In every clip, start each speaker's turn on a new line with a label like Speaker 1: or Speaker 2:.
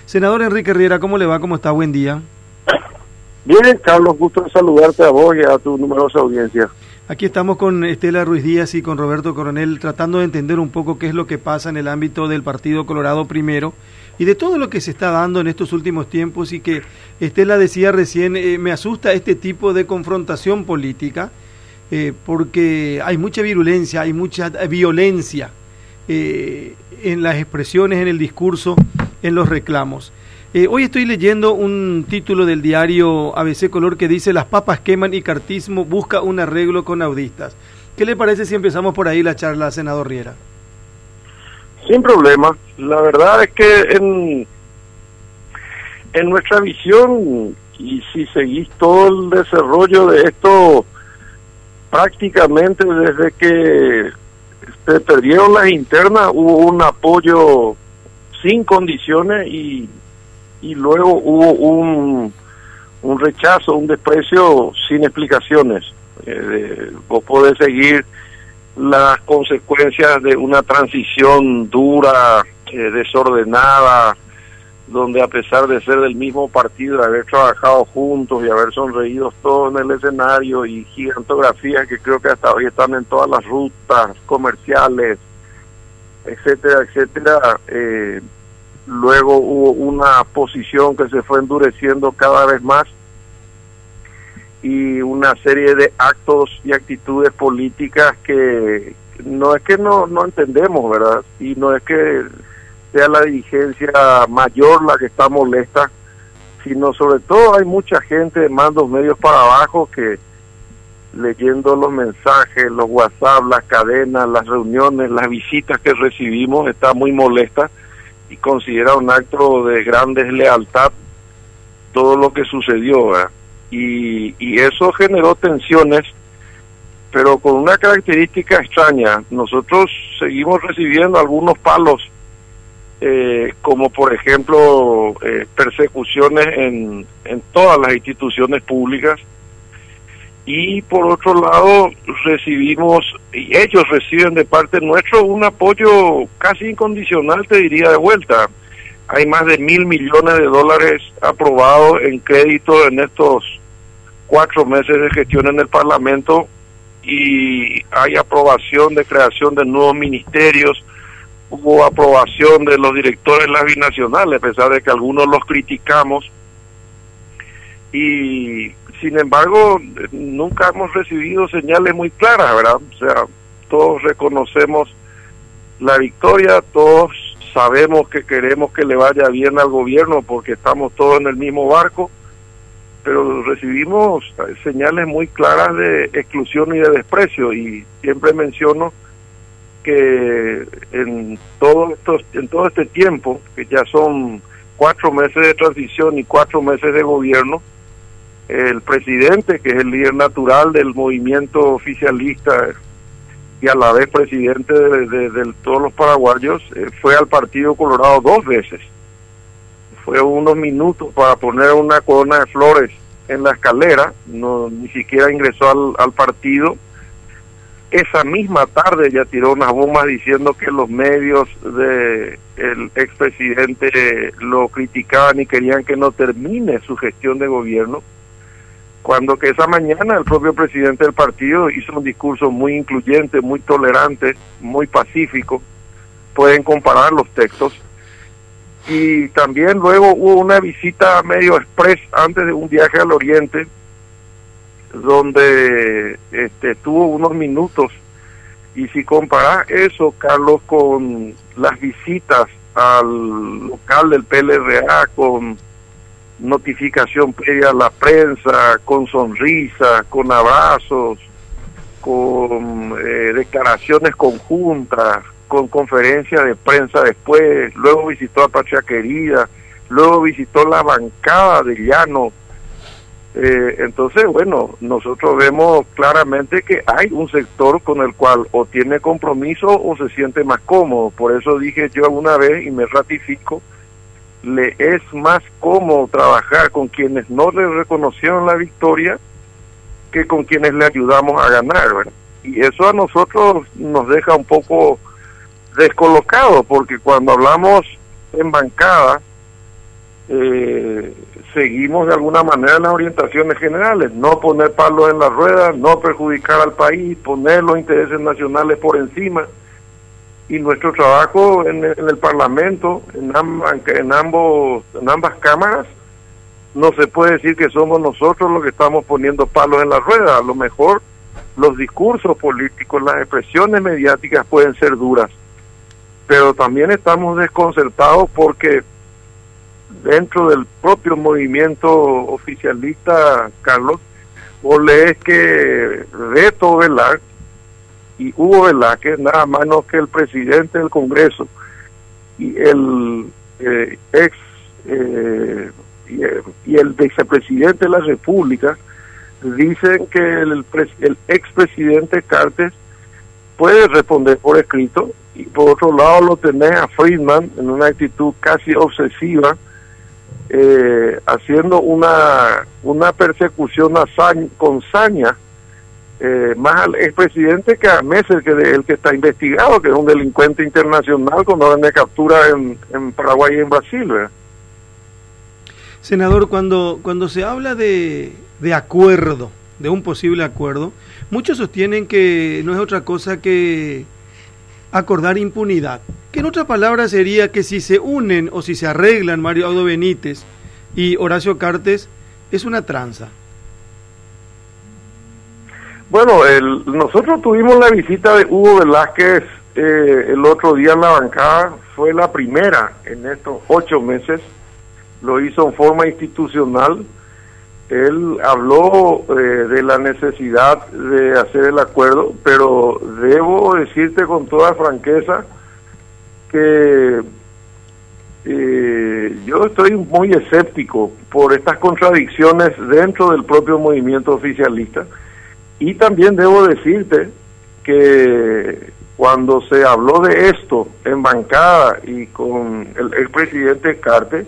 Speaker 1: Senador Enrique Riera, ¿cómo le va? ¿Cómo está? Buen día.
Speaker 2: Bien, Carlos, gusto de saludarte a vos y a tu numerosa audiencia.
Speaker 1: Aquí estamos con Estela Ruiz Díaz y con Roberto Coronel tratando de entender un poco qué es lo que pasa en el ámbito del Partido Colorado Primero y de todo lo que se está dando en estos últimos tiempos, y que Estela decía recién, me asusta este tipo de confrontación política porque hay mucha virulencia, hay mucha violencia en las expresiones, en el discurso, en los reclamos. Hoy estoy leyendo un título del diario ABC Color que dice: las papas queman y cartismo busca un arreglo con audistas. ¿Qué le parece si empezamos por ahí la charla, senador Riera?
Speaker 2: Sin problema. La verdad es que en nuestra visión, y si seguís todo el desarrollo de esto, prácticamente desde que se perdieron las internas hubo un apoyo sin condiciones y luego hubo un rechazo, un desprecio sin explicaciones. Vos podés seguir las consecuencias de una transición dura, desordenada, donde a pesar de ser del mismo partido, de haber trabajado juntos y haber sonreído todos en el escenario, y gigantografías que creo que hasta hoy están en todas las rutas comerciales, etcétera, etcétera, luego hubo una posición que se fue endureciendo cada vez más y una serie de actos y actitudes políticas que no es que no entendemos, ¿verdad? Y no es que sea la dirigencia mayor la que está molesta, sino sobre todo hay mucha gente de mandos medios para abajo que, leyendo los mensajes, los WhatsApp, las cadenas, las reuniones, las visitas que recibimos, está muy molesta y considera un acto de gran deslealtad todo lo que sucedió, ¿verdad? Y eso generó tensiones, pero con una característica extraña. Nosotros seguimos recibiendo algunos palos, como por ejemplo persecuciones en todas las instituciones públicas, y por otro lado recibimos, y ellos reciben de parte nuestro, un apoyo casi incondicional, te diría, de vuelta. Hay más de $1.000 millones aprobados en crédito en estos 4 meses de gestión en el Parlamento, y hay aprobación de creación de nuevos ministerios, hubo aprobación de los directores de las binacionales, a pesar de que algunos los criticamos, y sin embargo nunca hemos recibido señales muy claras, ¿verdad? O sea, todos reconocemos la victoria, todos sabemos que queremos que le vaya bien al gobierno porque estamos todos en el mismo barco, pero recibimos señales muy claras de exclusión y de desprecio, y siempre menciono que en todo este tiempo, que ya son 4 meses de transición y 4 meses de gobierno, el presidente, que es el líder natural del movimiento oficialista y a la vez presidente de todos los paraguayos, fue al Partido Colorado 2 veces. Fue unos minutos para poner una corona de flores en la escalera, ni siquiera ingresó al partido. Esa misma tarde ya tiró unas bombas diciendo que los medios del expresidente lo criticaban y querían que no termine su gestión de gobierno, cuando que esa mañana el propio presidente del partido hizo un discurso muy incluyente, muy tolerante, muy pacífico. Pueden comparar los textos. Y también luego hubo una visita medio express antes de un viaje al Oriente, donde tuvo unos minutos. Y si comparás eso, Carlos, con las visitas al local del PLRA, con notificación previa a la prensa, con sonrisa, con abrazos, con declaraciones conjuntas, con conferencia de prensa después, luego visitó a Patria Querida, luego visitó la bancada de Llano. Entonces, bueno, nosotros vemos claramente que hay un sector con el cual o tiene compromiso o se siente más cómodo. Por eso dije yo alguna vez, y me ratifico, le es más cómodo trabajar con quienes no le reconocieron la victoria que con quienes le ayudamos a ganar, ¿verdad? Y eso a nosotros nos deja un poco descolocados, porque cuando hablamos en bancada seguimos de alguna manera las orientaciones generales, no poner palos en la rueda, no perjudicar al país, poner los intereses nacionales por encima, y nuestro trabajo en el Parlamento, en ambas cámaras, no se puede decir que somos nosotros los que estamos poniendo palos en la rueda. A lo mejor los discursos políticos, las expresiones mediáticas pueden ser duras, pero también estamos desconcertados porque dentro del propio movimiento oficialista, Carlos, vos lees que Beto Velar y Hugo Velázquez, nada menos que el presidente del Congreso y el y el vicepresidente de la República, dicen que el expresidente Cartes puede responder por escrito, y por otro lado lo tenés a Friedman en una actitud casi obsesiva, haciendo una persecución con saña, más al expresidente que a Messer, el que está investigado, que es un delincuente internacional con orden de captura en Paraguay y en Brasil, ¿verdad?
Speaker 1: Senador, cuando se habla de acuerdo, de un posible acuerdo, muchos sostienen que no es otra cosa que acordar impunidad, que en otras palabras sería que si se unen o si se arreglan Mario Audo Benítez y Horacio Cartes, es una tranza.
Speaker 2: Bueno, nosotros tuvimos la visita de Hugo Velázquez el otro día en la bancada, fue la primera en estos 8 meses, lo hizo en forma institucional. Él habló de la necesidad de hacer el acuerdo, pero debo decirte con toda franqueza que yo estoy muy escéptico por estas contradicciones dentro del propio movimiento oficialista, y también debo decirte que cuando se habló de esto en bancada y con el expresidente Cartes,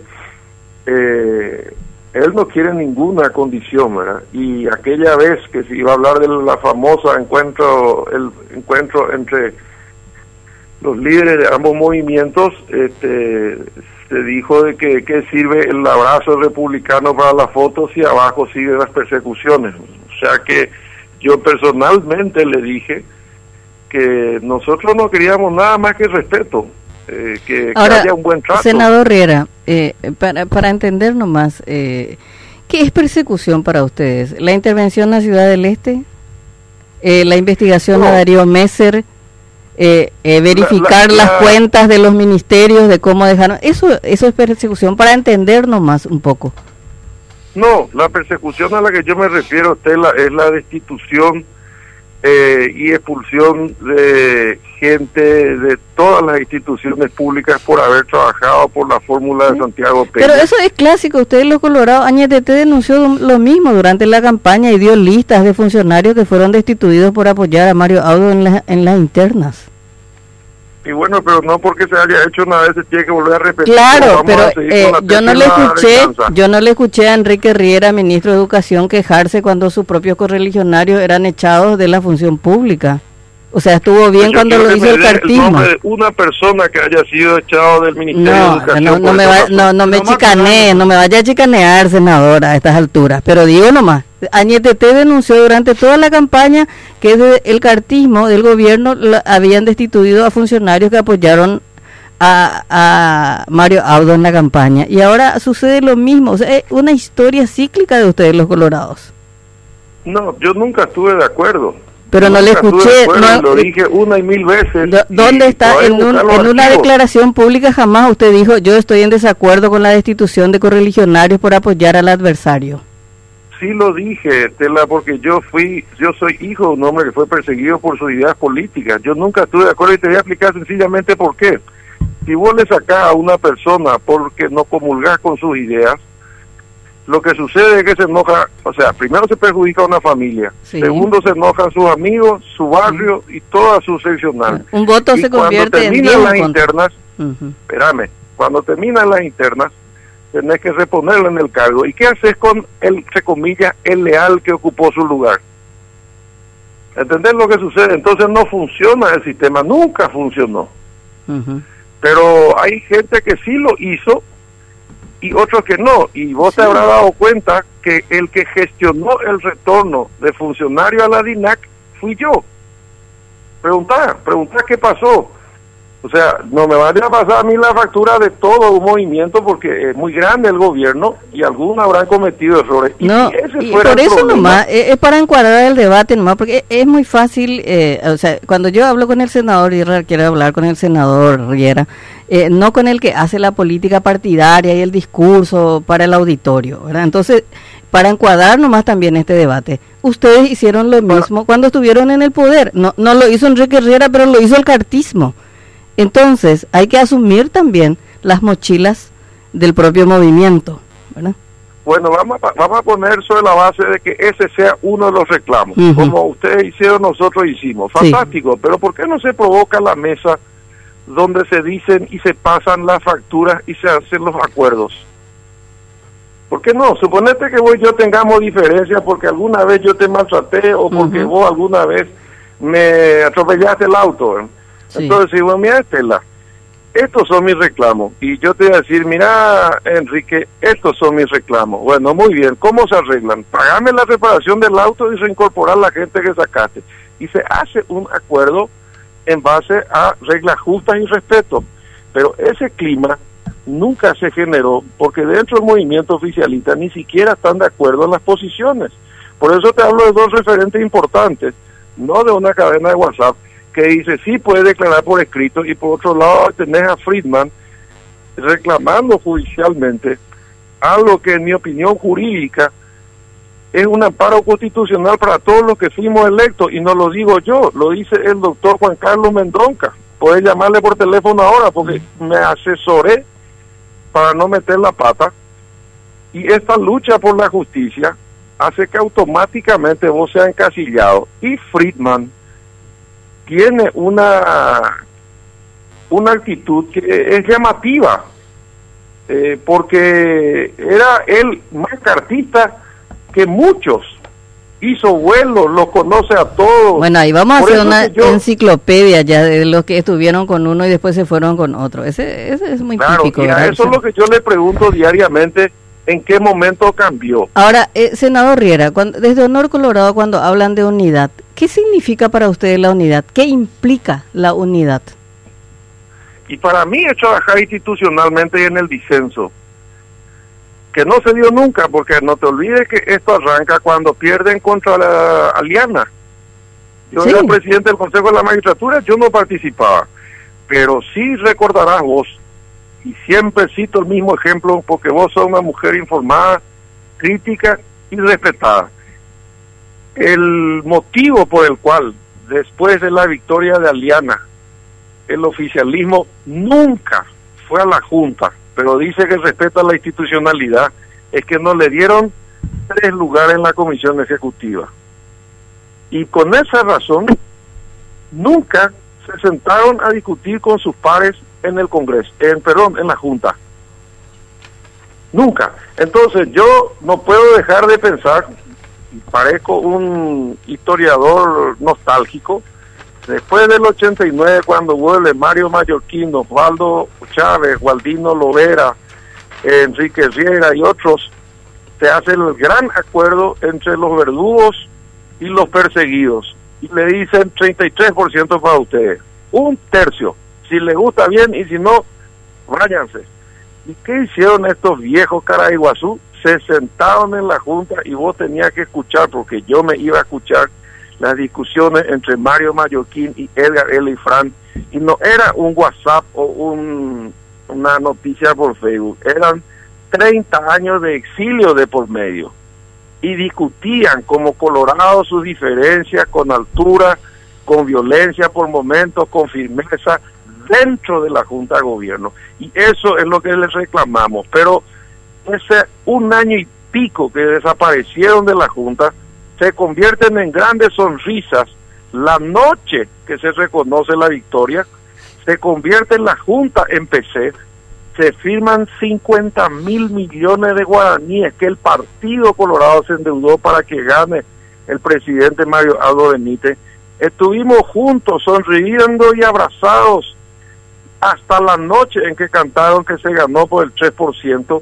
Speaker 2: él no quiere ninguna condición, ¿verdad? Y aquella vez que se iba a hablar de la famosa el encuentro entre los líderes de ambos movimientos, se dijo de que qué sirve el abrazo republicano para las fotos y abajo siguen las persecuciones. O sea que yo personalmente le dije que nosotros no queríamos nada más que respeto, que haya un buen trato.
Speaker 3: Senador Riera, para entender nomás, ¿qué es persecución para ustedes? ¿La intervención en la Ciudad del Este? ¿La investigación a Darío Messer? ¿Verificar las cuentas de los ministerios, de cómo dejaron? Eso es persecución, para entender nomás un poco.
Speaker 2: No, la persecución a la que yo me refiero, Estela, es la destitución y expulsión de gente de todas las instituciones públicas por haber trabajado por la fórmula de Santiago Peña.
Speaker 3: Pero eso es clásico. Ustedes los colorados, Añetete denunció lo mismo durante la campaña y dio listas de funcionarios que fueron destituidos por apoyar a Mario Audo en las internas.
Speaker 2: Y bueno, pero no porque se haya hecho una vez se tiene que volver a repetir.
Speaker 3: Claro, pero yo no le escuché a Enrique Riera, ministro de Educación, quejarse cuando sus propios correligionarios eran echados de la función pública. O sea, estuvo bien cuando lo hizo el cartismo.
Speaker 2: El nombre de una persona que haya sido echado del Ministerio de Educación.
Speaker 3: No me vaya a chicanear, senador, a estas alturas. Pero digo nomás, Añetete denunció durante toda la campaña que desde el cartismo del gobierno habían destituido a funcionarios que apoyaron a Mario Audo en la campaña. Y ahora sucede lo mismo. O sea, es una historia cíclica de ustedes los colorados.
Speaker 2: No, yo nunca estuve de acuerdo.
Speaker 3: Pero no le escuché,
Speaker 2: lo dije una y mil veces.
Speaker 3: ¿Dónde está? En una declaración pública jamás usted dijo, yo estoy en desacuerdo con la destitución de correligionarios por apoyar al adversario.
Speaker 2: Sí lo dije, Estela, porque yo soy hijo de un hombre que fue perseguido por sus ideas políticas. Yo nunca estuve de acuerdo y te voy a explicar sencillamente por qué. Si vos le sacás a una persona porque no comulgás con sus ideas, lo que sucede es que se enoja, o sea, primero se perjudica a una familia, sí. Segundo se enojan sus amigos, su barrio y toda su seccional.
Speaker 3: Un voto y se convierte en 10
Speaker 2: las internas, espérame, cuando terminan las internas, tenés que reponerlo en el cargo. ¿Y qué haces con el, entre comillas, el leal que ocupó su lugar? ¿Entendés lo que sucede? Entonces no funciona el sistema, nunca funcionó. Pero hay gente que sí lo hizo y otros que no. Y vos te habrás dado cuenta que el que gestionó el retorno de funcionario a la DINAC fui yo. Preguntá qué pasó. O sea, no me vaya a pasar a mí la factura de todo un movimiento, porque es muy grande el gobierno y algunos habrán cometido errores.
Speaker 3: No, y por eso nomás, es para encuadrar el debate nomás, porque es muy fácil, o sea, cuando yo hablo con el senador y quiero hablar con el senador Riera, no con el que hace la política partidaria y el discurso para el auditorio, ¿verdad? Entonces, para encuadrar nomás también este debate, ustedes hicieron lo mismo cuando estuvieron en el poder, no lo hizo Enrique Riera, pero lo hizo el cartismo. Entonces, hay que asumir también las mochilas del propio movimiento, ¿verdad?
Speaker 2: Bueno, vamos a poner sobre la base de que ese sea uno de los reclamos. Como ustedes hicieron, nosotros hicimos. Fantástico, sí. Pero ¿por qué no se provoca la mesa donde se dicen y se pasan las facturas y se hacen los acuerdos? ¿Por qué no? Suponete que vos y yo tengamos diferencias porque alguna vez yo te maltraté o porque vos alguna vez me atropellaste el auto, ¿eh? Sí. Entonces digo, mira, Estela, estos son mis reclamos. Y yo te voy a decir, mira, Enrique, estos son mis reclamos. Bueno, muy bien, ¿cómo se arreglan? Pagame la reparación del auto y reincorporar la gente que sacaste. Y se hace un acuerdo en base a reglas justas y respeto. Pero ese clima nunca se generó porque dentro del movimiento oficialista ni siquiera están de acuerdo en las posiciones. Por eso te hablo de dos referentes importantes, no de una cadena de WhatsApp, que dice, sí, puede declarar por escrito, y por otro lado tenés a Friedman reclamando judicialmente algo que en mi opinión jurídica es un amparo constitucional para todos los que fuimos electos, y no lo digo yo, lo dice el doctor Juan Carlos Mendonca. Podés llamarle por teléfono ahora porque me asesoré para no meter la pata, y esta lucha por la justicia hace que automáticamente vos seas encasillado, y Friedman tiene una actitud que es llamativa, porque era él más cartista que muchos, hizo vuelos, los conoce a todos.
Speaker 3: Bueno, ahí vamos a hacer una enciclopedia ya de los que estuvieron con uno y después se fueron con otro. Ese es muy típico.
Speaker 2: Claro, eso es lo que yo le pregunto diariamente, ¿en qué momento cambió?
Speaker 3: Ahora, senador Riera, desde Honor Colorado, cuando hablan de unidad, ¿qué significa para ustedes la unidad? ¿Qué implica la unidad?
Speaker 2: Y para mí es trabajar institucionalmente en el disenso, que no se dio nunca, porque no te olvides que esto arranca cuando pierden contra la Aliana. Yo era el presidente del Consejo de la Magistratura, yo no participaba, pero sí recordarás vos, y siempre cito el mismo ejemplo porque vos sos una mujer informada, crítica y respetada. El motivo por el cual, después de la victoria de Aliana, el oficialismo nunca fue a la Junta, pero dice que respeta la institucionalidad, es que no le dieron 3 lugares en la comisión ejecutiva. Y con esa razón, nunca se sentaron a discutir con sus pares en el Congreso, en la Junta. Nunca. Entonces yo no puedo dejar de pensar, parezco un historiador nostálgico, después del 89, cuando vuelve Mario Mallorquín, Osvaldo Chávez, Gualdino Lovera, Enrique Riera y otros, se hace el gran acuerdo entre los verdugos y los perseguidos, y le dicen 33% para ustedes, 1/3, si les gusta bien, y si no, váyanse. ¿Y qué hicieron estos viejos Caraiguazú? Se sentaron en la Junta y vos tenías que escuchar, porque yo me iba a escuchar las discusiones entre Mario Mallorquín y Edgar Elifrán, y no era un WhatsApp o una noticia por Facebook, eran 30 años de exilio de por medio, y discutían como colorados sus diferencias con altura, con violencia por momentos, con firmeza, dentro de la Junta de Gobierno, y eso es lo que les reclamamos. Pero ese 1 año y pico que desaparecieron de la Junta se convierten en grandes sonrisas. La noche que se reconoce la victoria, se convierte en la Junta en PC, se firman 50.000 millones de guaraníes que el Partido Colorado se endeudó para que gane el presidente Mario Aldo Benítez. Estuvimos juntos, sonriendo y abrazados, hasta la noche en que cantaron que se ganó por el 3%,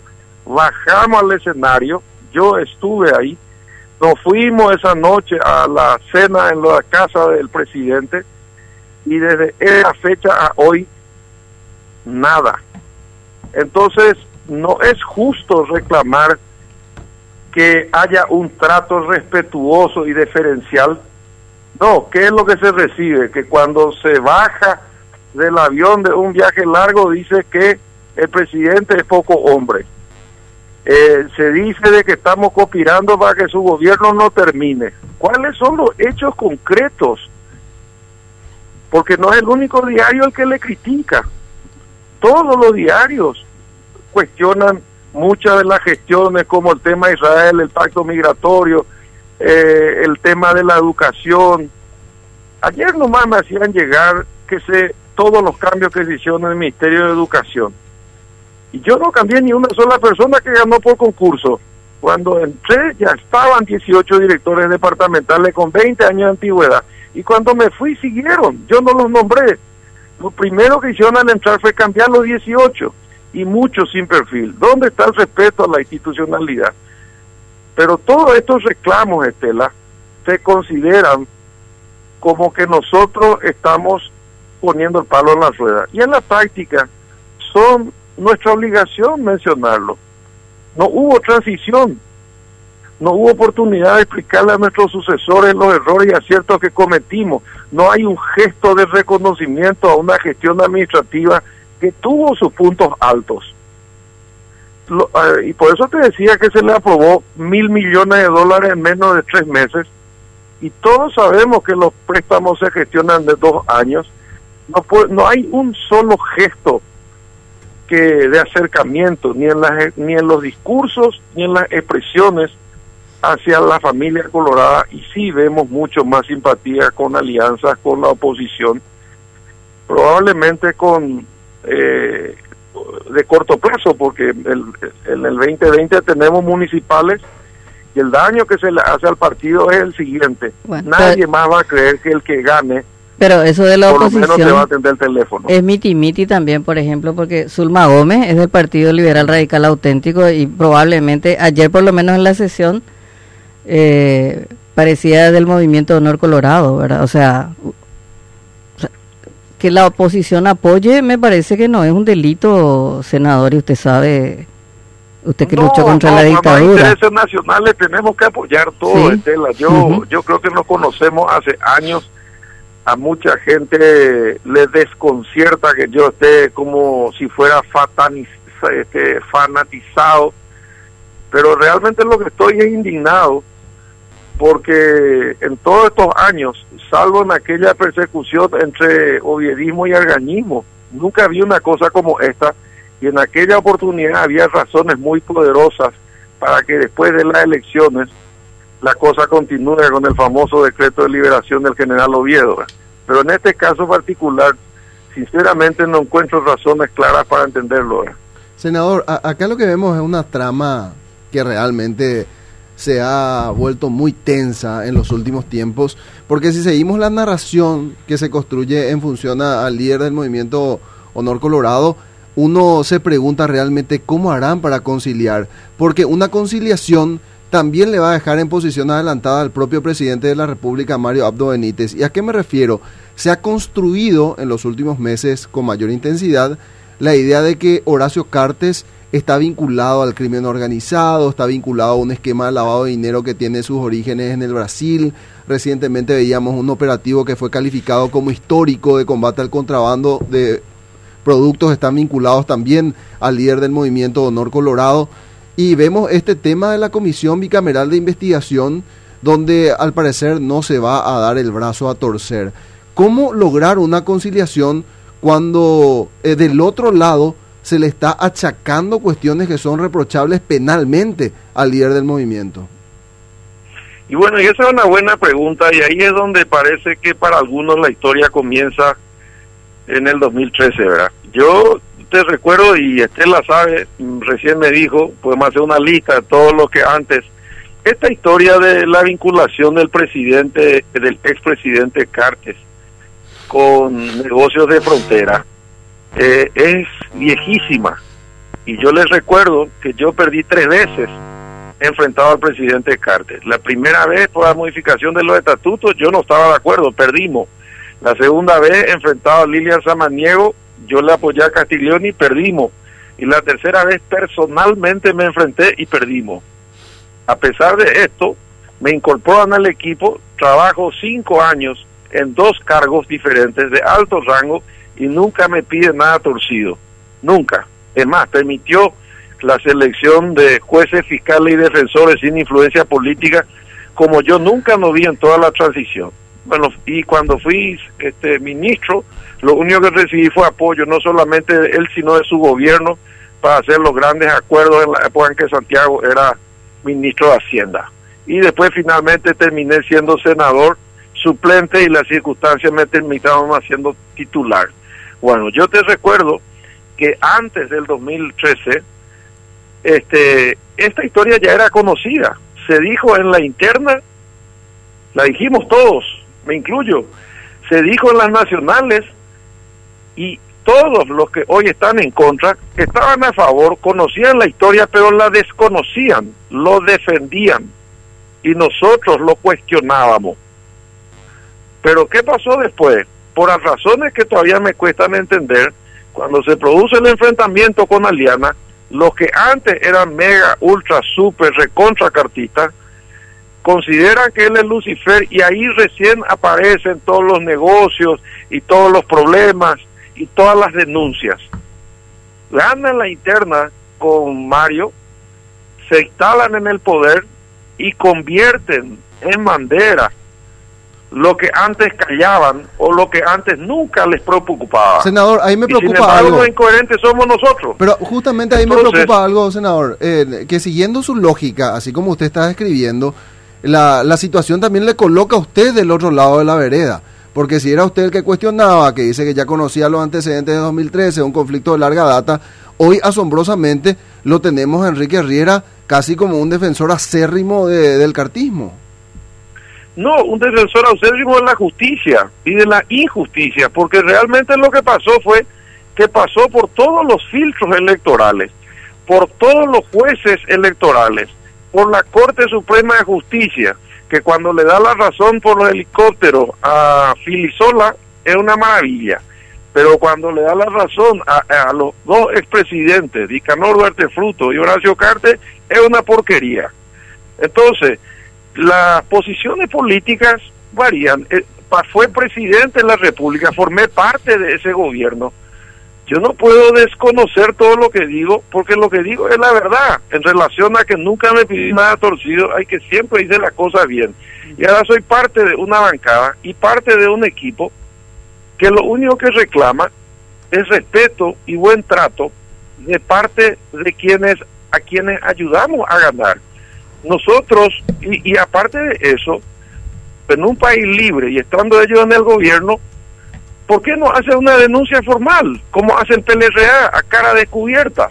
Speaker 2: bajamos al escenario, yo estuve ahí, nos fuimos esa noche a la cena en la casa del presidente y desde esa fecha a hoy, nada. Entonces, no es justo reclamar que haya un trato respetuoso y deferencial. No, ¿qué es lo que se recibe? Que cuando se baja del avión de un viaje largo dice que el presidente es poco hombre. Se dice de que estamos conspirando para que su gobierno no termine. ¿Cuáles son los hechos concretos? Porque no es el único diario el que le critica. Todos los diarios cuestionan muchas de las gestiones, como el tema de Israel, el pacto migratorio, el tema de la educación. Ayer nomás me hacían llegar todos los cambios que se hicieron en el Ministerio de Educación. Y yo no cambié ni una sola persona que ganó por concurso. Cuando entré ya estaban 18 directores departamentales con 20 años de antigüedad. Y cuando me fui siguieron, yo no los nombré. Lo primero que hicieron al entrar fue cambiar los 18 y muchos sin perfil. ¿Dónde está el respeto a la institucionalidad? Pero todos estos reclamos, Estela, se consideran como que nosotros estamos poniendo el palo en la rueda. Y en la práctica son nuestra obligación mencionarlo. No hubo transición, no hubo oportunidad de explicarle a nuestros sucesores los errores y aciertos que cometimos. No hay un gesto de reconocimiento a una gestión administrativa que tuvo sus puntos altos. Y por eso te decía que se le aprobó $1.000 millones en menos de 3 meses. Y todos sabemos que los préstamos se gestionan de 2 años. No hay un solo gesto de acercamiento, ni en los discursos, ni en las expresiones hacia la familia colorada, y sí vemos mucho más simpatía con alianzas con la oposición, probablemente de corto plazo, porque en el 2020 tenemos municipales y el daño que se le hace al partido es el siguiente. Bueno, nadie más va a creer que el que gane,
Speaker 3: pero eso de la oposición,
Speaker 2: por lo menos te va a atender el teléfono.
Speaker 3: Es miti-miti también, por ejemplo, porque Zulma Gómez es del Partido Liberal Radical Auténtico y probablemente ayer, por lo menos en la sesión, parecía del Movimiento Honor Colorado, ¿verdad? O sea, que la oposición apoye me parece que no es un delito, senador, y usted sabe, usted que luchó contra la dictadura.
Speaker 2: Los intereses nacionales tenemos que apoyar todo, ¿sí? Estela. Yo creo que nos conocemos hace años. A mucha gente le desconcierta que yo esté como si fuera fanatizado, pero realmente lo que estoy es indignado, porque en todos estos años, salvo en aquella persecución entre oviedismo y argañismo, nunca había una cosa como esta, y en aquella oportunidad había razones muy poderosas para que después de las elecciones la cosa continúe con el famoso decreto de liberación del general Oviedo. Pero en este caso particular, sinceramente no encuentro razones claras para entenderlo.
Speaker 4: Senador, acá lo que vemos es una trama que realmente se ha vuelto muy tensa en los últimos tiempos, porque si seguimos la narración que se construye en función al líder del movimiento Honor Colorado, uno se pregunta realmente cómo harán para conciliar, porque una conciliación también le va a dejar en posición adelantada al propio presidente de la República, Mario Abdo Benítez. ¿Y a qué me refiero? Se ha construido en los últimos meses con mayor intensidad la idea de que Horacio Cartes está vinculado al crimen organizado, está vinculado a un esquema de lavado de dinero que tiene sus orígenes en el Brasil. Recientemente veíamos un operativo que fue calificado como histórico de combate al contrabando de productos, están vinculados también al líder del movimiento Honor Colorado. Y vemos este tema de la Comisión Bicameral de Investigación, donde al parecer no se va a dar el brazo a torcer. ¿Cómo lograr una conciliación cuando del otro lado se le está achacando cuestiones que son reprochables penalmente al líder del movimiento?
Speaker 2: Y bueno, y esa es una buena pregunta, y ahí es donde parece que para algunos la historia comienza en el 2013, ¿verdad? Yo te recuerdo, y Estela sabe, recién me dijo, podemos hacer una lista de todo lo que antes, esta historia de la vinculación del expresidente Cartes con negocios de frontera es viejísima. Y yo les recuerdo que yo perdí 3 veces enfrentado al presidente Cartes. La primera vez por la modificación de los estatutos, yo no estaba de acuerdo, perdimos. La segunda vez enfrentado a Lilian Samaniego, yo le apoyé a Castiglioni, perdimos. Y la tercera vez personalmente me enfrenté y perdimos. A pesar de esto, me incorporan al equipo, trabajo 5 años en 2 cargos diferentes de alto rango y nunca me piden nada torcido. Nunca. Es más, permitió la selección de jueces, fiscales y defensores sin influencia política, como yo nunca lo vi en toda la transición. Bueno, y cuando fui ministro, lo único que recibí fue apoyo, no solamente de él, sino de su gobierno, para hacer los grandes acuerdos en la época en que Santiago era ministro de Hacienda. Y después finalmente terminé siendo senador suplente y las circunstancias me terminaron haciendo titular. Bueno, yo te recuerdo que antes del 2013, esta historia ya era conocida. Se dijo en la interna, la dijimos todos, me incluyo, se dijo en las nacionales y todos los que hoy están en contra estaban a favor, conocían la historia, pero la desconocían, lo defendían y nosotros lo cuestionábamos. Pero ¿qué pasó después? Por las razones que todavía me cuestan entender, cuando se produce el enfrentamiento con Aliana, los que antes eran mega, ultra, super, recontra cartistas, consideran que él es Lucifer y ahí recién aparecen todos los negocios y todos los problemas y todas las denuncias. Ganan la interna con Mario, se instalan en el poder y convierten en bandera lo que antes callaban o lo que antes nunca les preocupaba.
Speaker 4: Senador, ahí me preocupa
Speaker 2: sin embargo,
Speaker 4: algo.
Speaker 2: Los incoherentes somos nosotros.
Speaker 4: Pero justamente ahí me preocupa algo, senador, que siguiendo su lógica, así como usted está describiendo, la situación también le coloca a usted del otro lado de la vereda. Porque si era usted el que cuestionaba, que dice que ya conocía los antecedentes de 2013, un conflicto de larga data, hoy asombrosamente lo tenemos a Enrique Riera casi como un defensor acérrimo del cartismo.
Speaker 2: No, un defensor acérrimo de la justicia y de la injusticia, porque realmente lo que pasó fue que pasó por todos los filtros electorales, por todos los jueces electorales, por la Corte Suprema de Justicia, que cuando le da la razón por los helicópteros a Filisola es una maravilla, pero cuando le da la razón a los 2 expresidentes, Nicanor Duarte Fruto y Horacio Cartes, es una porquería. Entonces, las posiciones políticas varían. Fue presidente de la República, formé parte de ese gobierno. Yo no puedo desconocer todo lo que digo, porque lo que digo es la verdad, en relación a que nunca me pedí nada torcido, hay que siempre hice la cosa bien. Y ahora soy parte de una bancada y parte de un equipo que lo único que reclama es respeto y buen trato de parte de a quienes ayudamos a ganar. Nosotros, y aparte de eso, en un país libre y estando ellos en el gobierno, ¿por qué no hace una denuncia formal, como hace el PLRA, a cara descubierta?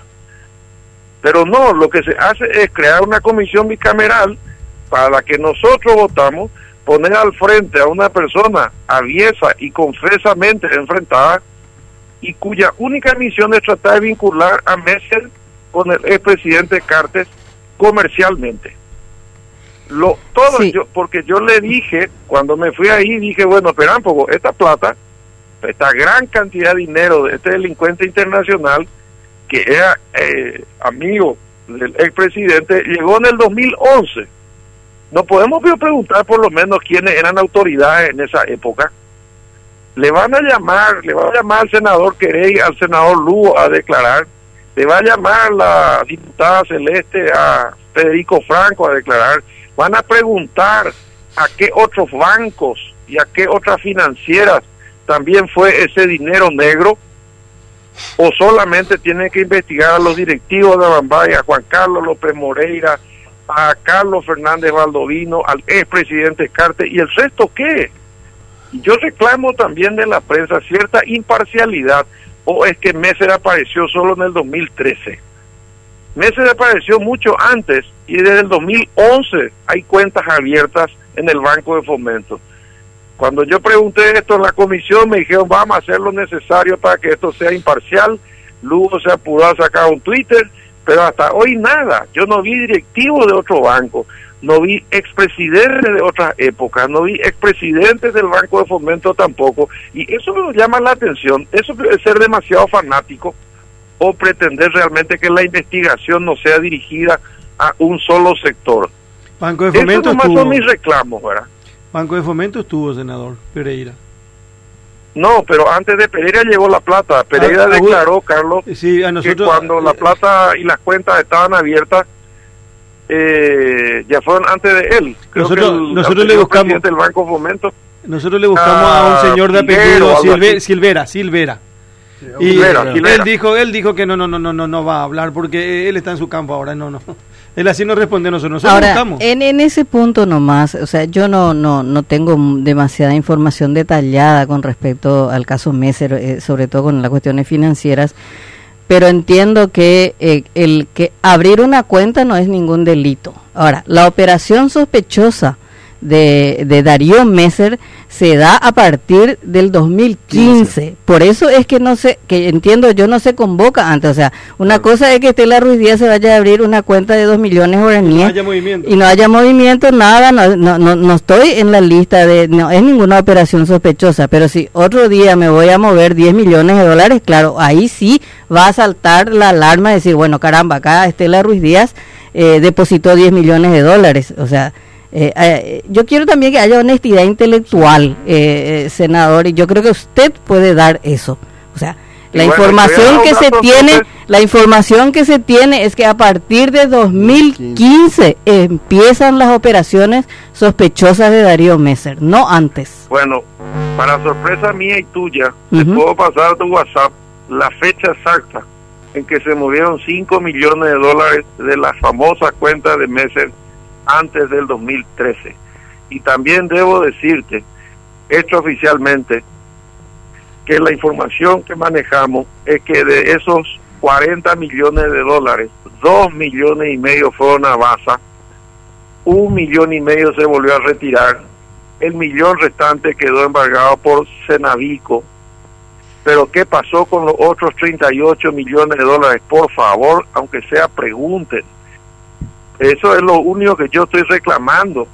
Speaker 2: Pero no, lo que se hace es crear una comisión bicameral para la que nosotros votamos, poner al frente a una persona aviesa y confesamente enfrentada, y cuya única misión es tratar de vincular a Messer con el expresidente Cartes comercialmente.
Speaker 3: Sí.
Speaker 2: Porque yo le dije, cuando me fui ahí, dije, bueno, espera un poco, esta plata, esta gran cantidad de dinero de este delincuente internacional, que era amigo del expresidente, llegó en el 2011. No podemos preguntar por lo menos quiénes eran autoridades en esa época. Le van a llamar al senador Querey, al senador Lugo a declarar, le va a llamar la diputada Celeste a Federico Franco a declarar, van a preguntar a qué otros bancos y a qué otras financieras también fue ese dinero negro, o solamente tienen que investigar a los directivos de Bambay, a Juan Carlos López Moreira, a Carlos Fernández Baldovino, al expresidente Cartes, y el resto ¿qué? Yo reclamo también de la prensa cierta imparcialidad, o es que Messer apareció solo en el 2013. Messer apareció mucho antes, y desde el 2011 hay cuentas abiertas en el Banco de Fomento. Cuando yo pregunté esto en la comisión, me dijeron, vamos a hacer lo necesario para que esto sea imparcial. Lugo se apuró a sacar un Twitter, pero hasta hoy nada. Yo no vi directivos de otro banco, no vi expresidentes de otras épocas, no vi expresidentes del Banco de Fomento tampoco, y eso nos llama la atención. Eso debe ser demasiado fanático o pretender realmente que la investigación no sea dirigida a un solo sector.
Speaker 1: Banco de Fomento
Speaker 2: estuvo. Son mis reclamos, ¿verdad?
Speaker 1: Banco de Fomento estuvo, senador Pereira.
Speaker 2: No, pero antes de Pereira llegó la plata. Pereira declaró, Carlos,
Speaker 1: sí, a nosotros,
Speaker 2: que cuando la plata y las cuentas estaban abiertas, ya fueron antes de él. Creo
Speaker 1: nosotros le buscamos
Speaker 2: presidente del Banco Fomento.
Speaker 1: Nosotros le buscamos a un señor de apellido Silvera. Y él dijo que no va a hablar porque él está en su campo ahora. No. Él así nos responde a nosotros.
Speaker 3: Ahora,
Speaker 1: buscamos.
Speaker 3: En ese punto nomás, o sea, yo no tengo demasiada información detallada con respecto al caso Messer, sobre todo con las cuestiones financieras, pero entiendo que el que abrir una cuenta no es ningún delito. Ahora, la operación sospechosa de Darío Messer se da a partir del 2015. Por eso es que no se convoca antes. O sea, una cosa es que Estela Ruiz Díaz se vaya a abrir una cuenta de 2 millones guaraníes y no haya movimiento, nada, no estoy en la lista no es ninguna operación sospechosa, pero si otro día me voy a mover 10 millones de dólares, claro, ahí sí va a saltar la alarma de decir, bueno, caramba, acá Estela Ruiz Díaz depositó 10 millones de dólares, o sea, yo quiero también que haya honestidad intelectual, senador, y yo creo que usted puede dar eso. O sea, la información que se tiene es que a partir de 2015 empiezan las operaciones sospechosas de Darío Messer, no antes.
Speaker 2: Bueno, para sorpresa mía y tuya, te puedo pasar a tu WhatsApp la fecha exacta en que se movieron 5 millones de dólares de la famosa cuenta de Messer antes del 2013. Y también debo decirte, hecho oficialmente, que la información que manejamos es que de esos 40 millones de dólares, 2 millones y medio fueron a Baza, 1,5 millones se volvió a retirar, el millón restante quedó embargado por Cenavico. Pero ¿qué pasó con los otros 38 millones de dólares? Por favor, aunque sea, pregunten. Eso es lo único que yo estoy reclamando,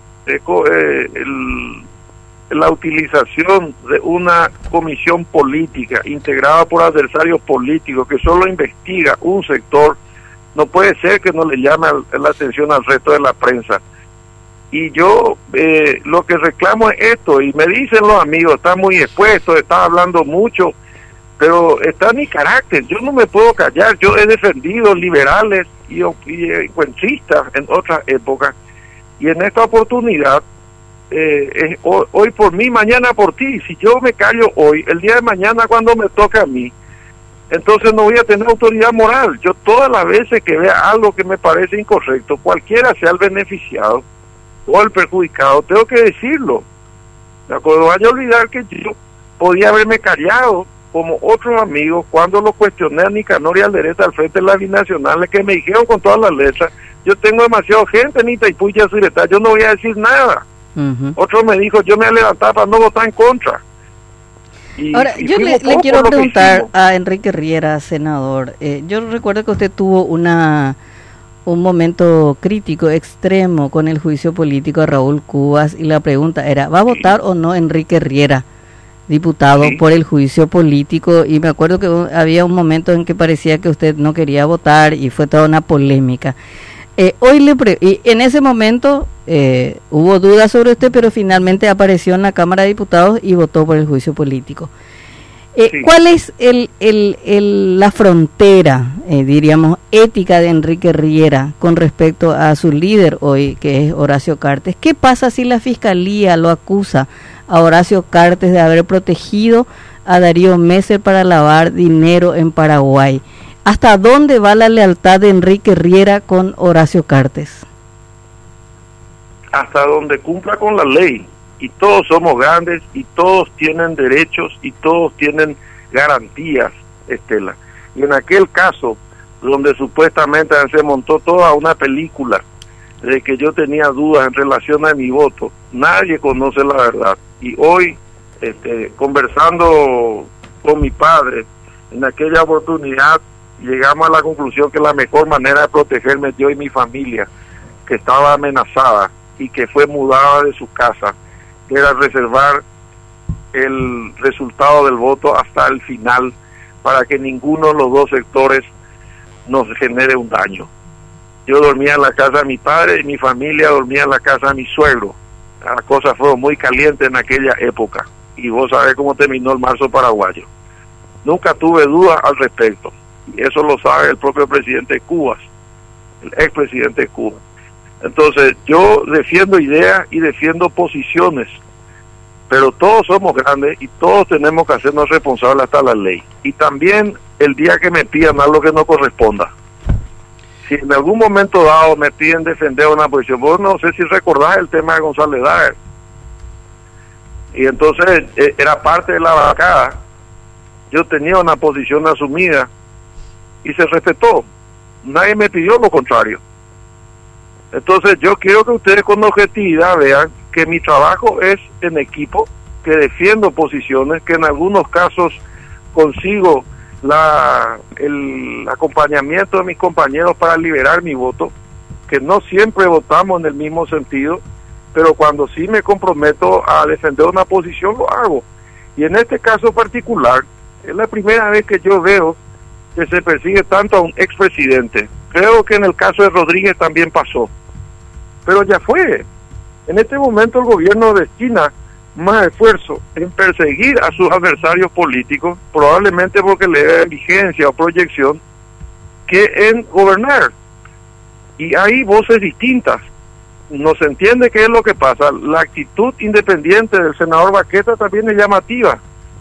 Speaker 2: la utilización de una comisión política integrada por adversarios políticos que solo investiga un sector. No puede ser que no le llame la atención al resto de la prensa. Y yo lo que reclamo es esto, y me dicen los amigos, está muy expuesto, está hablando mucho, pero está mi carácter, yo no me puedo callar. Yo he defendido liberales y encuentristas en otras épocas, y en esta oportunidad hoy por mí, mañana por ti. Si yo me callo hoy, el día de mañana cuando me toca a mí, entonces no voy a tener autoridad moral. Yo todas las veces que vea algo que me parece incorrecto, cualquiera sea el beneficiado o el perjudicado, tengo que decirlo. No vaya a olvidar que yo podía haberme callado como otros amigos cuando lo cuestioné a Nicanor y Alderete al frente de las binacionales, que me dijeron con todas las letras, yo tengo demasiada gente en Itaipú y Yacyretá, yo no voy a decir nada. Otro me dijo, yo me voy a levantar para no votar en contra.
Speaker 3: Ahora, yo le quiero preguntar a Enrique Riera, senador, yo recuerdo que usted tuvo un momento crítico, extremo, con el juicio político a Raúl Cubas, y la pregunta era, ¿va a votar o no Enrique Riera, diputado, por el juicio político? Y me acuerdo que había un momento en que parecía que usted no quería votar y fue toda una polémica. Y en ese momento hubo dudas sobre usted, pero finalmente apareció en la Cámara de Diputados y votó por el juicio político. ¿Cuál es la frontera, diríamos, ética de Enrique Riera con respecto a su líder hoy, que es Horacio Cartes? ¿Qué pasa si la Fiscalía lo acusa a Horacio Cartes de haber protegido a Darío Messer para lavar dinero en Paraguay? ¿Hasta dónde va la lealtad de Enrique Riera con Horacio Cartes?
Speaker 2: Hasta donde cumpla con la ley. Y todos somos grandes, y todos tienen derechos, y todos tienen garantías, Estela. Y en aquel caso, donde supuestamente se montó toda una película de que yo tenía dudas en relación a mi voto, nadie conoce la verdad. Y hoy, conversando con mi padre, en aquella oportunidad llegamos a la conclusión que la mejor manera de protegerme yo y mi familia, que estaba amenazada y que fue mudada de su casa, era reservar el resultado del voto hasta el final para que ninguno de los dos sectores nos genere un daño. Yo dormía en la casa de mi padre y mi familia dormía en la casa de mi suegro. Las cosas fueron muy calientes en aquella época y vos sabés cómo terminó el marzo paraguayo. Nunca tuve dudas al respecto y eso lo sabe el propio presidente de Cuba, el expresidente de Cuba. Entonces yo defiendo ideas y defiendo posiciones, pero todos somos grandes y todos tenemos que hacernos responsables hasta la ley. Y también el día que me pidan algo que no corresponda. Si en algún momento dado me piden defender una posición, vos no sé si recordás el tema de González Daer. Y entonces era parte de la bancada. Yo tenía una posición asumida y se respetó. Nadie me pidió lo contrario. Entonces yo quiero que ustedes con objetividad vean que mi trabajo es en equipo, que defiendo posiciones, que en algunos casos consigo el acompañamiento de mis compañeros para liberar mi voto, que no siempre votamos en el mismo sentido, pero cuando sí me comprometo a defender una posición lo hago. Y en este caso particular, es la primera vez que yo veo que se persigue tanto a un expresidente. Creo que en el caso de Rodríguez también pasó, pero ya fue. En este momento el gobierno destina más esfuerzo en perseguir a sus adversarios políticos, probablemente porque le den vigencia o proyección, que en gobernar. Y hay voces distintas. No se entiende qué es lo que pasa. La actitud independiente del senador Baqueta también es llamativa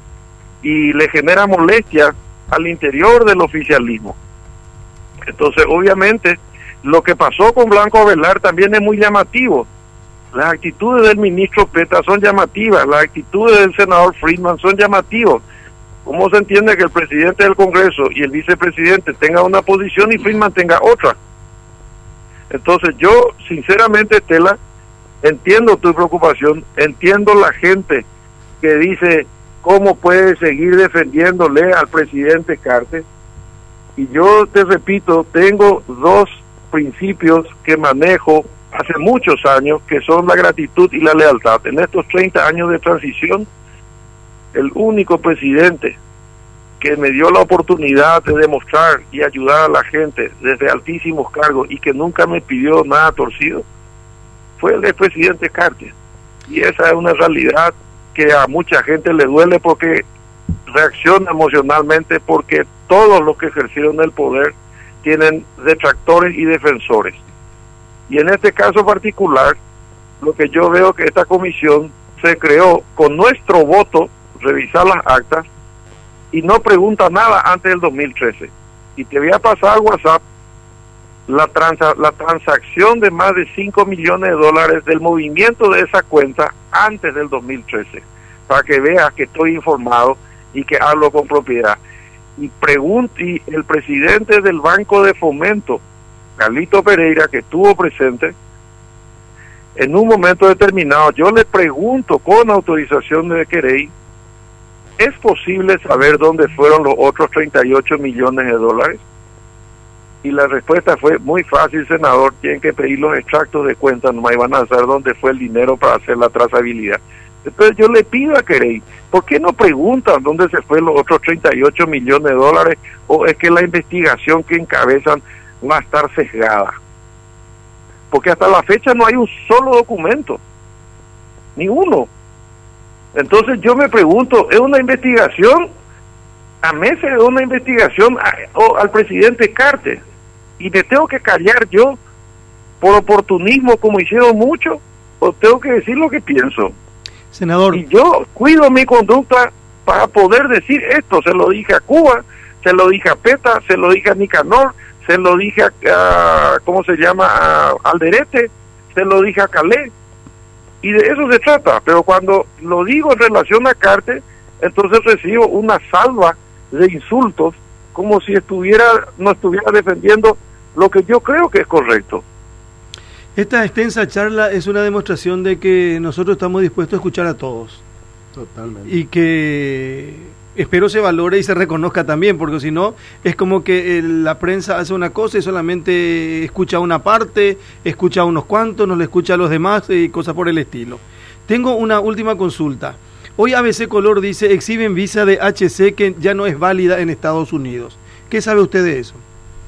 Speaker 2: y le genera molestia al interior del oficialismo. Entonces, obviamente, lo que pasó con Blanco Avelar también es muy llamativo. Las actitudes del ministro Peta son llamativas, las actitudes del senador Friedman son llamativas. ¿Cómo se entiende que el presidente del Congreso y el vicepresidente tengan una posición y Friedman tenga otra? Entonces yo, sinceramente, Estela, entiendo tu preocupación, entiendo la gente que dice cómo puede seguir defendiéndole al presidente Cartes, y yo te repito, tengo dos principios que manejo hace muchos años, que son la gratitud y la lealtad. En estos 30 años de transición, el único presidente que me dio la oportunidad de demostrar y ayudar a la gente desde altísimos cargos y que nunca me pidió nada torcido, fue el expresidente Cartes. Y esa es una realidad que a mucha gente le duele porque reacciona emocionalmente, porque todos los que ejercieron el poder tienen detractores y defensores. Y en este caso particular, lo que yo veo que esta comisión se creó con nuestro voto, revisar las actas, y no pregunta nada antes del 2013. Y te voy a pasar al WhatsApp la transacción de más de $5 millones del movimiento de esa cuenta antes del 2013, para que veas que estoy informado y que hablo con propiedad. Y el presidente del Banco de Fomento, Carlito Pereira, que estuvo presente, en un momento determinado, yo le pregunto con autorización de Querey, ¿es posible saber dónde fueron los otros $38 millones? Y la respuesta fue muy fácil, senador, tienen que pedir los extractos de cuenta, nomás van a saber dónde fue el dinero para hacer la trazabilidad. Entonces yo le pido a Querey, ¿por qué no preguntan dónde se fue los otros $38 millones? ¿O es que la investigación que encabezan va a estar sesgada? Porque hasta la fecha no hay un solo documento, ni uno. Entonces yo me pregunto, ¿es una investigación a meses de una investigación al presidente Cartes? ¿Y me tengo que callar yo por oportunismo como hicieron muchos? ¿O tengo que decir lo que pienso?
Speaker 1: Senador.
Speaker 2: Y yo cuido mi conducta para poder decir esto. Se lo dije a Cuba, se lo dije a Peta, se lo dije a Nicanor, se lo dije a Alderete, se lo dije a Calé. Y de eso se trata. Pero cuando lo digo en relación a Cartes, entonces recibo una salva de insultos como si no estuviera defendiendo lo que yo creo que es correcto.
Speaker 1: Esta extensa charla es una demostración de que nosotros estamos dispuestos a escuchar a todos.
Speaker 4: Totalmente.
Speaker 1: Y que espero se valore y se reconozca también, porque si no, es como que la prensa hace una cosa y solamente escucha una parte, escucha a unos cuantos, no le escucha a los demás y cosas por el estilo. Tengo una última consulta. Hoy ABC Color dice, exhiben visa de HC que ya no es válida en Estados Unidos. ¿Qué sabe usted de eso?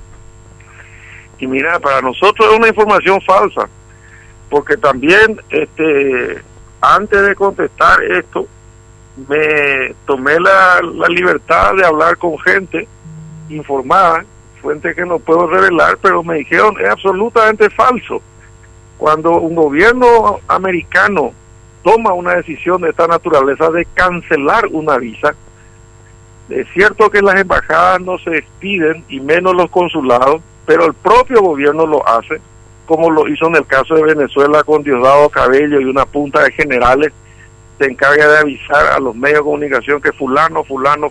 Speaker 2: Y mira, para nosotros es una información falsa, porque también antes de contestar esto, me tomé la libertad de hablar con gente informada, fuente que no puedo revelar, pero me dijeron es absolutamente falso. Cuando un gobierno americano toma una decisión de esta naturaleza de cancelar una visa, es cierto que las embajadas no se despiden y menos los consulados, pero el propio gobierno lo hace, como lo hizo en el caso de Venezuela con Diosdado Cabello y una punta de generales se encarga de avisar a los medios de comunicación que fulano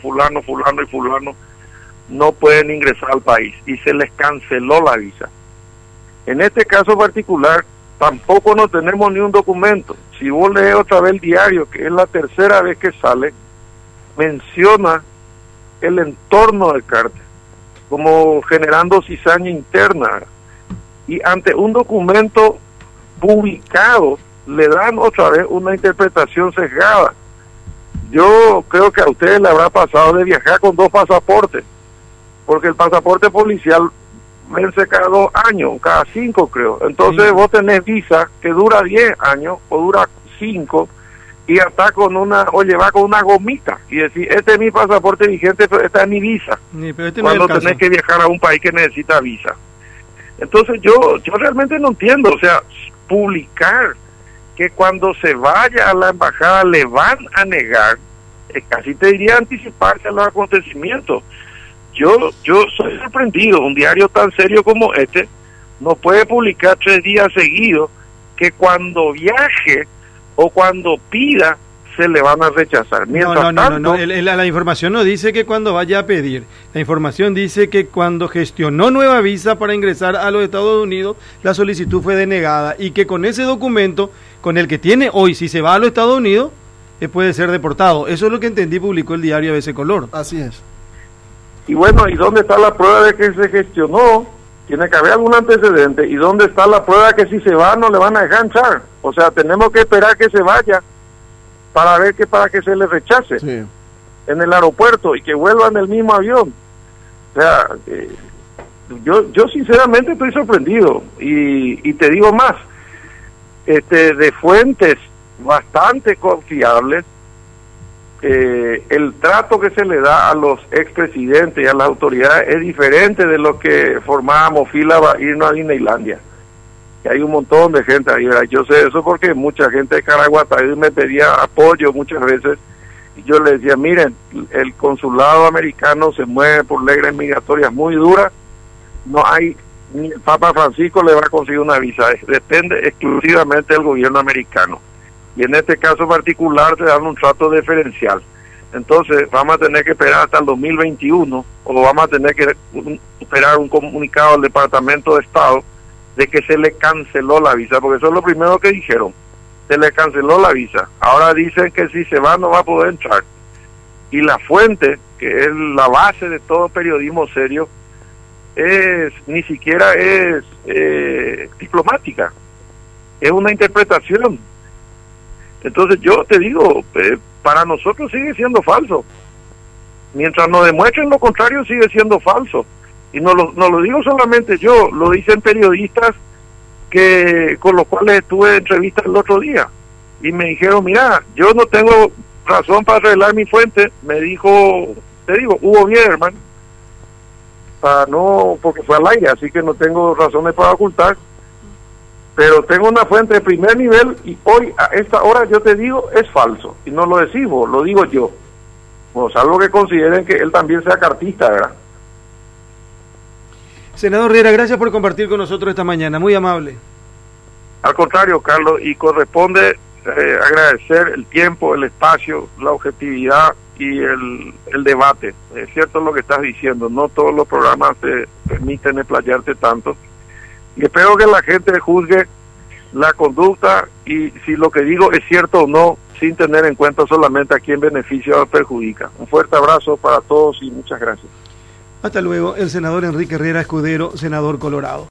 Speaker 2: no pueden ingresar al país y se les canceló la visa. En este caso particular tampoco no tenemos ni un documento. Si vos lees otra vez el diario, que es la tercera vez que sale, menciona el entorno del cártel como generando cizaña interna, y ante un documento publicado le dan otra vez una interpretación sesgada. Yo creo que a ustedes le habrá pasado de viajar con 2 pasaportes, porque el pasaporte policial vence cada 2 años, cada 5 creo. Entonces sí, vos tenés visa que dura 10 años o dura 5 y hasta con una, o llevar con una gomita y decir, este es mi pasaporte vigente, pero esta es mi visa.
Speaker 1: Sí, pero
Speaker 2: cuando no tenés que viajar a un país que necesita visa. Entonces yo realmente no entiendo, o sea, publicar que cuando se vaya a la embajada le van a negar, casi te diría anticiparse a los acontecimientos. Yo soy sorprendido, un diario tan serio como este no puede publicar 3 días seguidos que cuando viaje o cuando pida se le van a rechazar. Mientras tanto,
Speaker 1: la información no dice que cuando vaya a pedir, la información dice que cuando gestionó nueva visa para ingresar a los Estados Unidos, la solicitud fue denegada y que con ese documento, con el que tiene hoy, si se va a los Estados Unidos, puede ser deportado. Eso es lo que entendí, publicó el diario ABC Color.
Speaker 4: Así es.
Speaker 2: Y bueno, ¿y dónde está la prueba de que se gestionó? Tiene que haber algún antecedente. ¿Y dónde está la prueba de que si se va no le van a dejar entrar? O sea, tenemos que esperar que se vaya para ver que para que se le rechace en el aeropuerto y que vuelva en el mismo avión. O sea, yo sinceramente estoy sorprendido y te digo más, de fuentes bastante confiables, el trato que se le da a los expresidentes y a las autoridades es diferente de lo que formábamos fila para irnos a Disneylandia. Y hay un montón de gente ahí, ¿verdad? Yo sé eso porque mucha gente de Caraguatay me pedía apoyo muchas veces y yo les decía, miren, el consulado americano se mueve por leyes migratorias muy duras, no hay, ni el Papa Francisco le va a conseguir una visa, depende exclusivamente del gobierno americano. Y en este caso particular te dan un trato diferencial. Entonces vamos a tener que esperar hasta el 2021 o vamos a tener que esperar un comunicado del Departamento de Estado de que se le canceló la visa, porque eso es lo primero que dijeron, se le canceló la visa. Ahora dicen que si se va no va a poder entrar. Y la fuente, que es la base de todo periodismo serio, ni siquiera es diplomática, es una interpretación. Entonces yo te digo, para nosotros sigue siendo falso. Mientras nos demuestren lo contrario, sigue siendo falso. Y no lo digo solamente yo, lo dicen periodistas con los cuales estuve en entrevista el otro día. Y me dijeron, mira, yo no tengo razón para revelar mi fuente, me dijo, te digo, Hugo Biederman, porque fue al aire, así que no tengo razones para ocultar. Pero tengo una fuente de primer nivel y hoy a esta hora yo te digo es falso. Y no lo decimos, lo digo yo. Bueno, salvo que consideren que él también sea cartista, ¿verdad?
Speaker 1: Senador Riera, gracias por compartir con nosotros esta mañana, muy amable.
Speaker 2: Al contrario, Carlos, y corresponde agradecer el tiempo, el espacio, la objetividad y el debate. Es cierto lo que estás diciendo, no todos los programas te permiten explayarte tanto. Y espero que la gente juzgue la conducta y si lo que digo es cierto o no, sin tener en cuenta solamente a quién beneficia o perjudica. Un fuerte abrazo para todos y muchas gracias.
Speaker 1: Hasta luego, el senador Enrique Herrera Escudero, senador Colorado.